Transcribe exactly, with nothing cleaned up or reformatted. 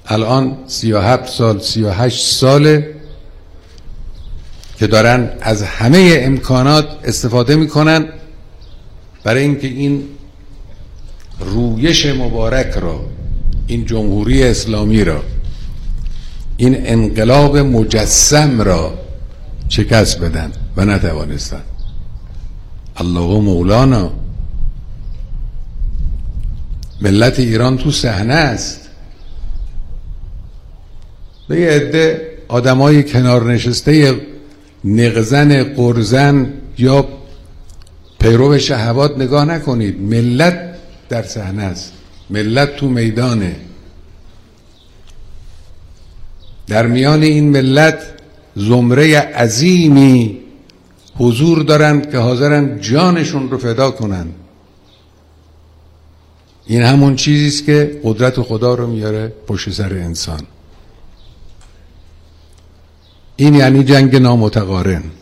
الان سی و هفت سال سی و هشت ساله که دارن از همه امکانات استفاده میکنن برای اینکه این رویش مبارک را، این جمهوری اسلامی را، این انقلاب مجسم را شکست بدن و نتوانستن. الله مولانا. ملت ایران تو صحنه است. به یه عده آدمای کنار نشسته نغزن قرزن یا پیرو شهوات نگاه نکنید. ملت در صحنه است، ملت تو میدانه. در میان این ملت زمره عظیمی حضور دارند که حاضرن جانشون رو فدا کنن. این همون چیزیست که قدرت خدا رو میاره پشت سر انسان. این یعنی جنگ نامتقارن.